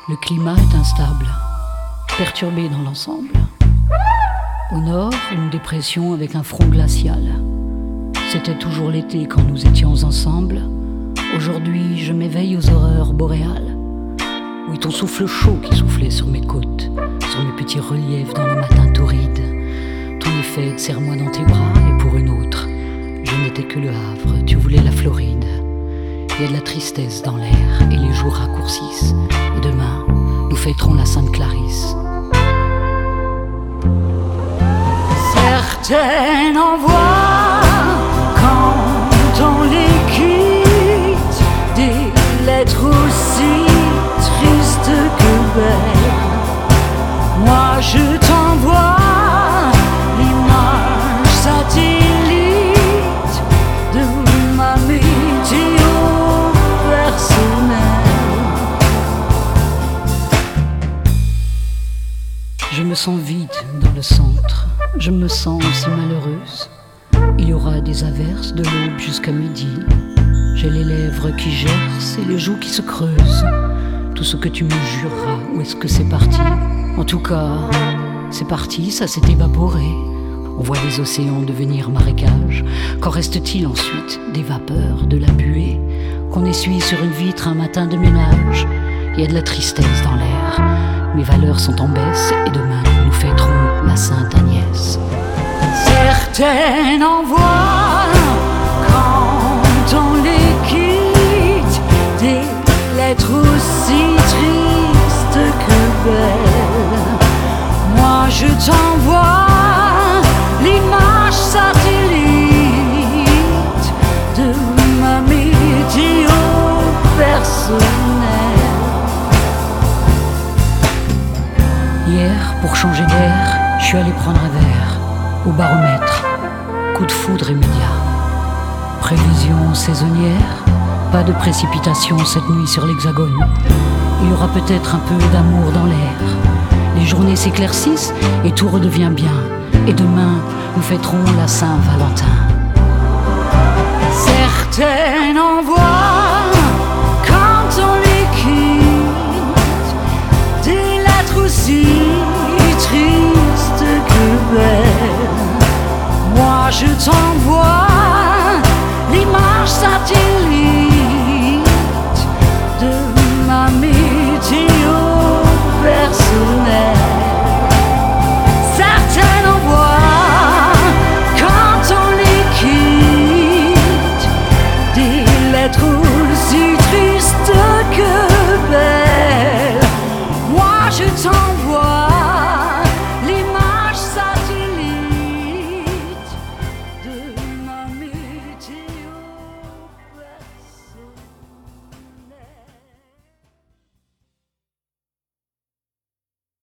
Le climat est instable, perturbé dans l'ensemble. Au nord, une dépression avec un front glacial. C'était toujours l'été quand nous étions ensemble. Aujourd'hui, je m'éveille aux horreurs boréales. Oui, ton souffle chaud qui soufflait sur mes côtes, sur mes petits reliefs dans le matin torride. Ton effet, serre-moi dans tes bras, et pour une autre, je n'étais que le Havre, tu voulais la Floride. Il y a de la tristesse dans l'air et les jours raccourcissent. Et demain, nous fêterons la Sainte Clarisse. Certaines envoient, quand on les quitte, des lettres aussi tristes que belles. Moi je t'envoie l'image satellite de ma météo personnelle. Je me sens vide dans le centre, je me sens aussi malheureuse. Il y aura des averses de l'aube jusqu'à midi. J'ai les lèvres qui gercent et les joues qui se creusent. Tout ce que tu me jureras, où est-ce que c'est parti? En tout cas, c'est parti, ça s'est évaporé. On voit les océans devenir marécages. Qu'en reste-t-il ensuite? Des vapeurs, de la buée qu'on essuie sur une vitre un matin de ménage. Il y a de la tristesse dans l'air. Mes valeurs sont en baisse et demain nous fêterons la Sainte Agnès. Certaines envoient, quand on les quitte, des lettres aussi tristes que belles. Moi je t'envoie l'image satellite de ma météo personnelle. Hier, pour changer d'air, je suis allé prendre un verre au baromètre. Coup de foudre immédiat. Prévision saisonnière, pas de précipitation cette nuit sur l'Hexagone. Il y aura peut-être un peu d'amour dans l'air. Les journées s'éclaircissent et tout redevient bien. Et demain, nous fêterons la Saint-Valentin. Certaines envoient, quand on les quitte, des lettres aussi tristes que belles. Moi je t'envoie l'image satellite